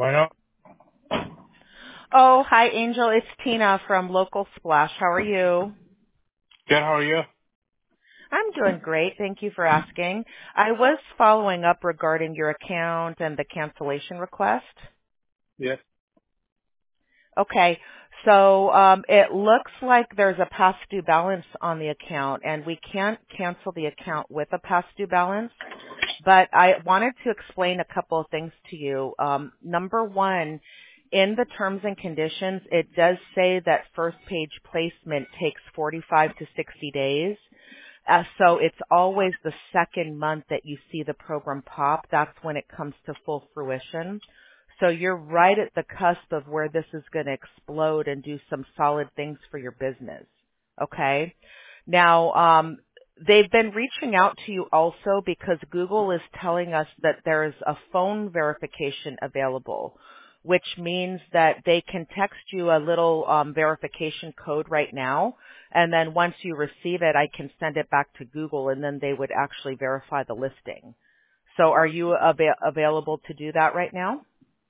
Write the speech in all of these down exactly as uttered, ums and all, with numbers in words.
Bueno, Oh, hi, Angel. It's Tina from Local Splash. How are you? good. How are you? I'm doing great. Thank you for asking. I was following up regarding your account and the cancellation request. Yes. Okay. So um, it looks like there's a past due balance on the account, and we can't cancel the account with a past due balance. But I wanted to explain a couple of things to you. Um, number one, in the terms and conditions, it does say that first page placement takes forty-five to sixty days. Uh, so it's always the second month that you see the program pop. That's when it comes to full fruition. So you're right at the cusp of where this is going to explode and do some solid things for your business. Okay? Now, um, they've been reaching out to you also because Google is telling us that there is a phone verification available, which means that they can text you a little um, verification code right now, and then once you receive it, I can send it back to Google, and then they would actually verify the listing. So are you ava- available to do that right now?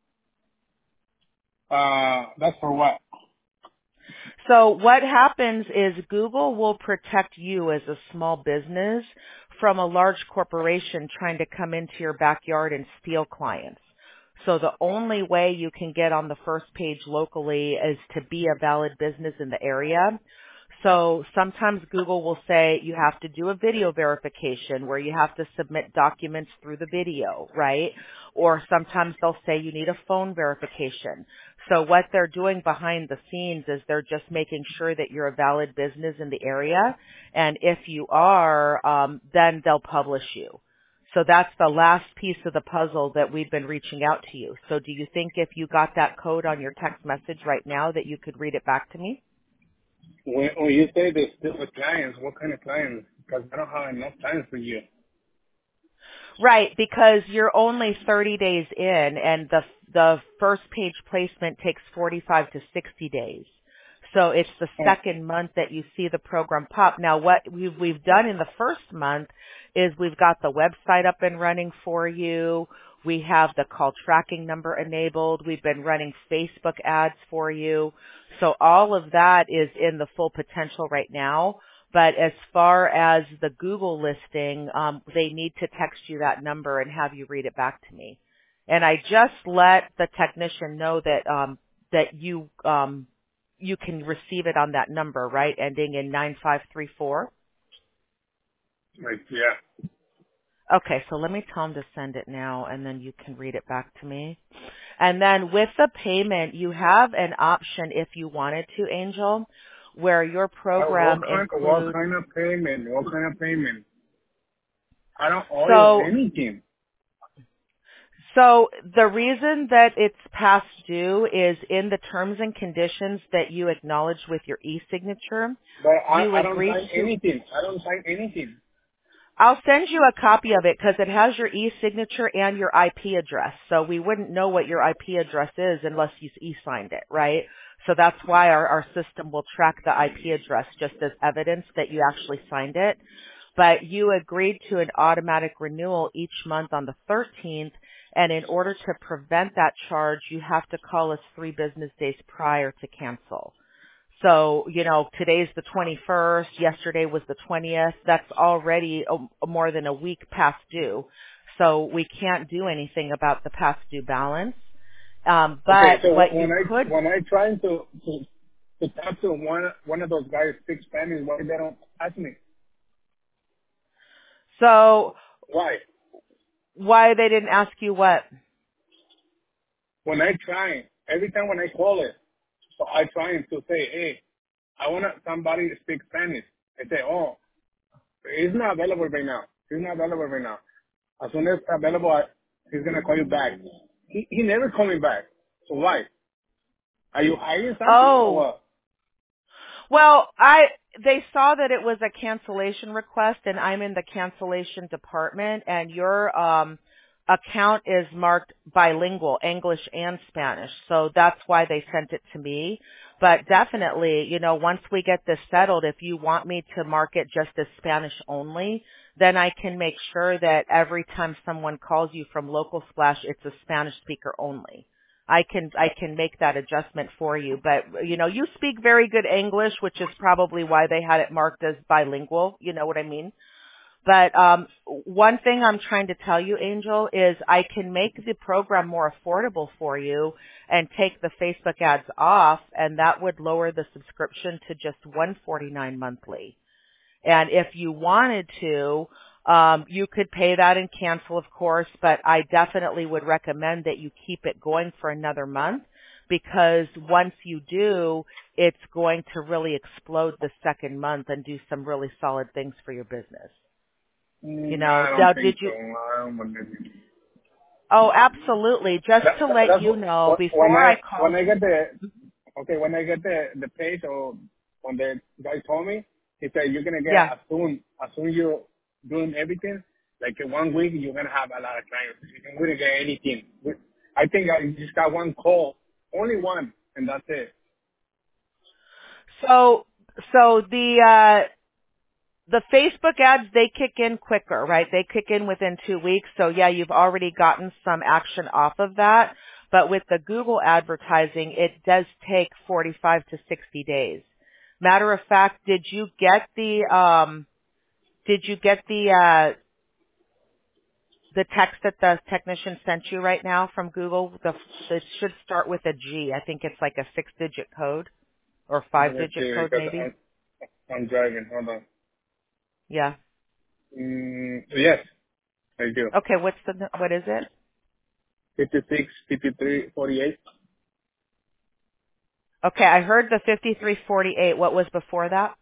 Uh, that's for what? So what happens is Google will protect you as a small business from a large corporation trying to come into your backyard and steal clients. So the only way you can get on the first page locally is to be a valid business in the area. So sometimes Google will say you have to do a video verification where you have to submit documents through the video, right? Or sometimes they'll say you need a phone verification. So what they're doing behind the scenes is they're just making sure that you're a valid business in the area. And if you are, um, then they'll publish you. So that's the last piece of the puzzle that we've been reaching out to you. So do you think if you got that code on your text message right now that you could read it back to me? When, when you say they still with clients, what kind of clients? Because I don't have enough time for you. Right, because you're only thirty days in and the the first page placement takes forty-five to sixty days. So it's the Oh, second month that you see the program pop. Now what we've, we've done in the first month is we've got the website up and running for you. We have the call tracking number enabled. We've been running Facebook ads for you. So all of that is in the full potential right now. But as far as the Google listing, um, they need to text you that number and have you read it back to me. And I just let the technician know that um, that you um, you can receive it on that number, right, ending in nine five three four. like, yeah. Okay, so let me tell him to send it now, and then you can read it back to me. And then with the payment, you have an option if you wanted to, Angel, where your Uh, what program kind, what includes. kind of payment? What kind of payment? I don't owe you So anything. So the reason that it's past due is in the terms and conditions that you acknowledge with your e-signature. But You I, I don't agree sign to, anything. I don't sign anything. I'll send you a copy of it because it has your e-signature and your I P address. So we wouldn't know what your I P address is unless you e-signed it, right? So that's why our, our system will track the I P address just as evidence that you actually signed it. But you agreed to an automatic renewal each month on the thirteenth, and in order to prevent that charge, you have to call us three business days prior to cancel. So, you know, today's the twenty-first, yesterday was the twentieth. That's already a, more than a week past due. So we can't do anything about the past due balance. Um, Okay, but so what when you I could, when I try to to, to talk to one one of those guys speak Spanish, why they don't ask me? so Why? why they didn't ask you what? When I try, every time when I call it, so I trying to say, hey, I want somebody to speak Spanish. I say, oh, he's not available right now. He's not available right now. As soon as available, I, he's gonna call you back. He he never called me back. So why? Are you hiding something or Oh, what? well, I they saw that it was a cancellation request, and I'm in the cancellation department, and your um, account is marked bilingual, English and Spanish, so that's why they sent it to me. But definitely, you know, once we get this settled, if you want me to mark it just as Spanish only, then I can make sure that every time someone calls you from Local Splash, it's a Spanish speaker only. I can I can make that adjustment for you. But you know, you speak very good English, which is probably why they had it marked as bilingual. You know what I mean? But um, one thing I'm trying to tell you, Angel, is I can make the program more affordable for you and take the Facebook ads off, and that would lower the subscription to just one hundred forty-nine dollars monthly. And if you wanted to, um, you could pay that and cancel, of course, but I definitely would recommend that you keep it going for another month, because once you do, it's going to really explode the second month and do some really solid things for your business. You Mm, know, I now don't think did so. you? I don't believe you. Oh, absolutely. Just That, to that, let that's you what, know, what, when before I I called when I you. get the okay when I get the the page or when the guy told me, he said you're gonna get Yeah. as soon as soon you're doing everything, like in one week you're gonna have a lot of clients. You wouldn't get anything. I think I just got one call, only one, and that's it. So, so the uh, the Facebook ads, they kick in quicker, right? They kick in within two weeks. So yeah, you've already gotten some action off of that. But with the Google advertising, it does take forty-five to sixty days. Matter of fact, did you get the um did you get the uh the text that the technician sent you right now from Google? The it should start with a G. I think it's like a six digit code or Let five me digit see code because maybe. I'm I'm driving. Hold on. Yeah. Mm, yes, I do. Okay, what's the what is it? Fifty-six, fifty-three, forty-eight, Okay, I heard the fifty-three forty-eight. What was before that?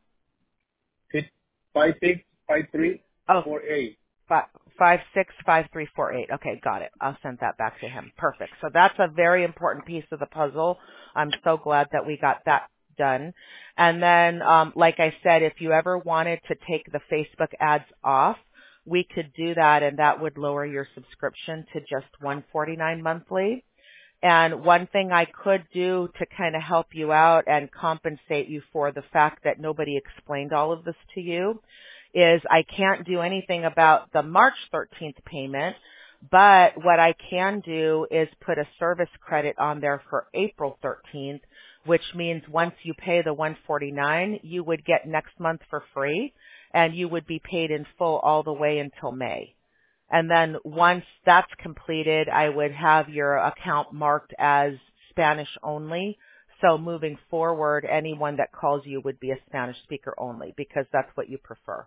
five six, five three, Oh, four eight. fi- five six five three four eight. Okay, got it. I'll send that back to him. Perfect. So that's a very important piece of the puzzle. I'm so glad that we got that done. And then, um, like I said, if you ever wanted to take the Facebook ads off, we could do that, and that would lower your subscription to just one hundred forty-nine dollars monthly. And one thing I could do to kind of help you out and compensate you for the fact that nobody explained all of this to you is I can't do anything about the March thirteenth payment, but what I can do is put a service credit on there for April thirteenth, which means once you pay the one hundred forty-nine dollars, you would get next month for free, and you would be paid in full all the way until May. And then once that's completed, I would have your account marked as Spanish only. So moving forward, anyone that calls you would be a Spanish speaker only, because that's what you prefer.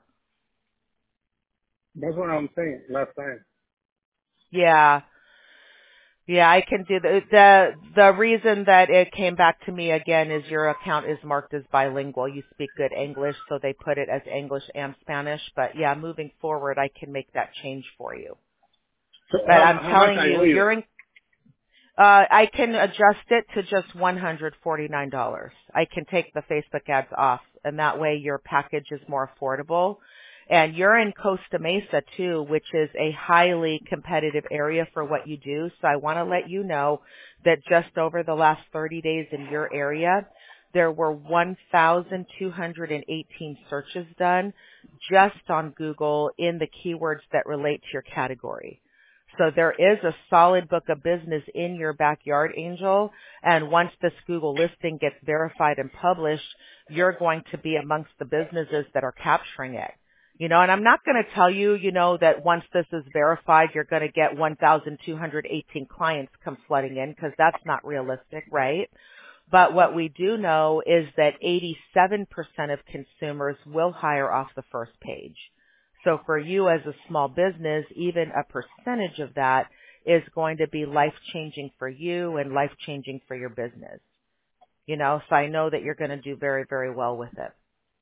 That's what I'm saying last time. Yeah. Yeah, I can do the, the, the reason that it came back to me again is your account is marked as bilingual. You speak good English, so they put it as English and Spanish. But yeah, moving forward, I can make that change for you. So But how, I'm how much telling I you, owe you? you're in Uh, I can adjust it to just one hundred forty-nine dollars. I can take the Facebook ads off, and that way your package is more affordable. And you're in Costa Mesa too, which is a highly competitive area for what you do. So I want to let you know that just over the last thirty days in your area, there were one thousand two hundred eighteen searches done just on Google in the keywords that relate to your category. So there is a solid book of business in your backyard, Angel. And once this Google listing gets verified and published, you're going to be amongst the businesses that are capturing it. You know, and I'm not going to tell you, you know, that once this is verified, you're going to get one thousand two hundred eighteen clients come flooding in, because that's not realistic, right? But what we do know is that eighty-seven percent of consumers will hire off the first page. So for you as a small business, even a percentage of that is going to be life-changing for you and life-changing for your business. You know, so I know that you're going to do very, very well with it.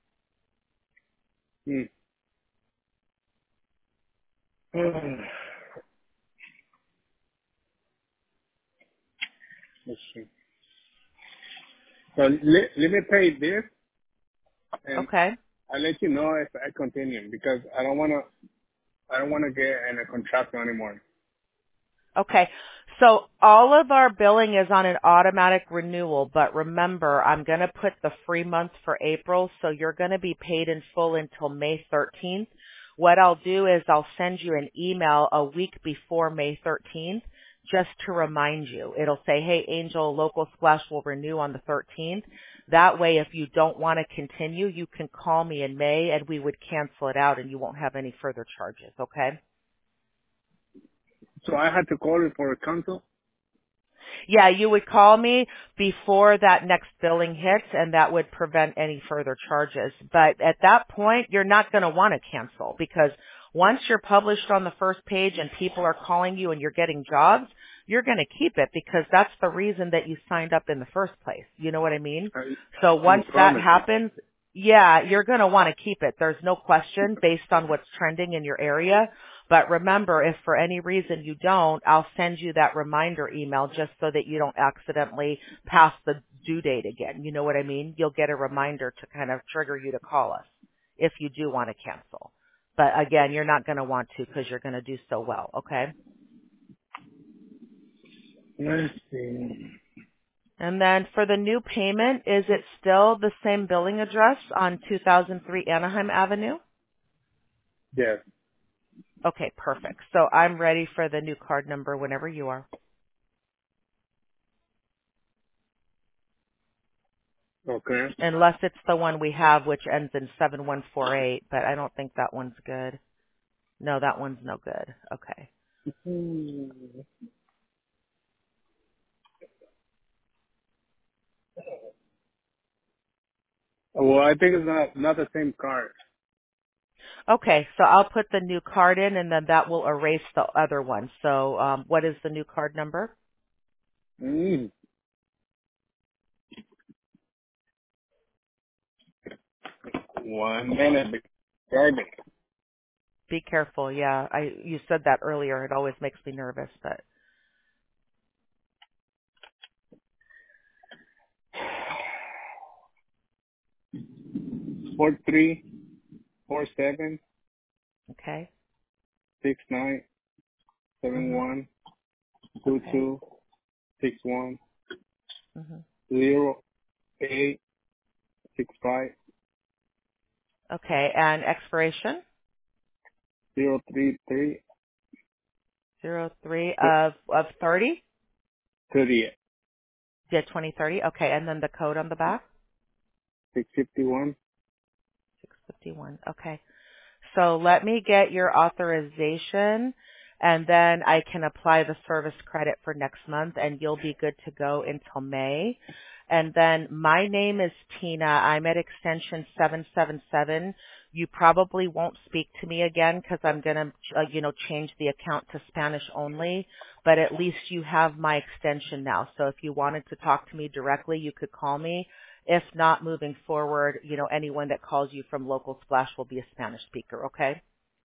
Hmm. Let's see. So let, let me pay this, and Okay? I'll let you know if I continue, because I don't want to. I don't want to get in a contract anymore. Okay. So all of our billing is on an automatic renewal, but remember, I'm going to put the free month for April, so you're going to be paid in full until May thirteenth. What I'll do is I'll send you an email a week before May thirteenth, just to remind you. It'll say, hey, Angel, Local Splash will renew on the thirteenth. That way, if you don't want to continue, you can call me in May and we would cancel it out and you won't have any further charges, okay? So I had to call it for a cancel? Yeah, you would call me before that next billing hits, and that would prevent any further charges. But at that point, you're not going to want to cancel, because once you're published on the first page and people are calling you and you're getting jobs, you're going to keep it, because that's the reason that you signed up in the first place. You know what I mean? I, So you once that promised me. happens, yeah, you're going to want to keep it. There's no question based on what's trending in your area. But remember, if for any reason you don't, I'll send you that reminder email just so that you don't accidentally pass the due date again. You know what I mean? You'll get a reminder to kind of trigger you to call us if you do want to cancel. But again, you're not going to want to, because you're going to do so well, okay? Let's see. And then for the new payment, is it still the same billing address on two thousand three Anaheim Avenue? Yes. Okay, perfect. So I'm ready for the new card number whenever you are. Okay. Unless it's the one we have, which ends in seven one four eight, but I don't think that one's good. No, that one's no good. Okay. Hmm. Well, I think it's not not the same card. Okay, so I'll put the new card in, and then that will erase the other one. So um, what is the new card number? Mm. One minute. Garbage. Be careful. Yeah, I you said that earlier. It always makes me nervous, but Four three four seven okay. six nine seven Mhm. one two Okay. two six one Mhm. zero eight six five Okay, and expiration zero three three zero three of of thirty. thirty Yeah, twenty thirty. Okay, and then the code on the back six fifty one. six fifty one. Okay. So let me get your authorization, and then I can apply the service credit for next month, and you'll be good to go until May. And then my name is Tina. I'm at extension seven seven seven. You probably won't speak to me again, because I'm going to, uh, you know, change the account to Spanish only, but at least you have my extension now. So if you wanted to talk to me directly, you could call me. If not, moving forward, you know, anyone that calls you from Local Splash will be a Spanish speaker, okay?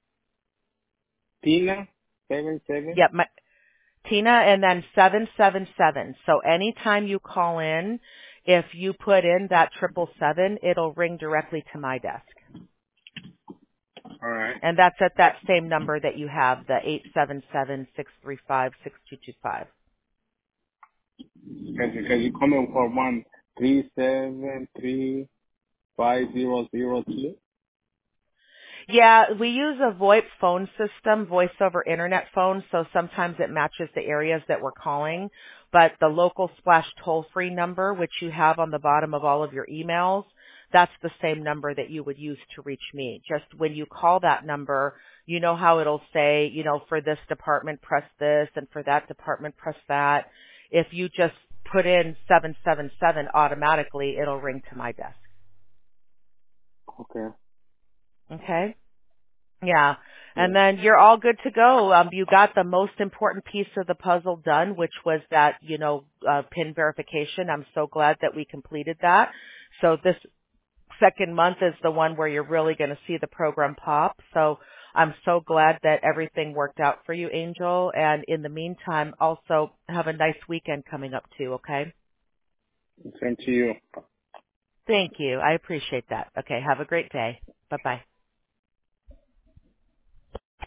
Tina seven seven. Yep, my, Tina, and then seven seven seven. So anytime you call in, if you put in that triple seven, it'll ring directly to my desk. All right. And that's at that same number that you have, the eight seven seven, six three five, six two two five. Because because you come in for one three seven three five zero zero two. Yeah, we use a VoIP phone system, voice over internet phone, so sometimes it matches the areas that we're calling. But the Local Splash toll-free number, which you have on the bottom of all of your emails, that's the same number that you would use to reach me. Just when you call that number, you know how it'll say, you know, for this department, press this, and for that department, press that. If you just put in seven seven seven automatically, it'll ring to my desk. Okay. Okay? Yeah. Yeah. And then you're all good to go. Um, you got the most important piece of the puzzle done, which was that, you know, uh, PIN verification. I'm so glad that we completed that. So this second month is the one where you're really going to see the program pop. So I'm so glad that everything worked out for you, Angel. And in the meantime, also have a nice weekend coming up too, okay? Same to you. Thank you. I appreciate that. Okay. Have a great day. Bye-bye.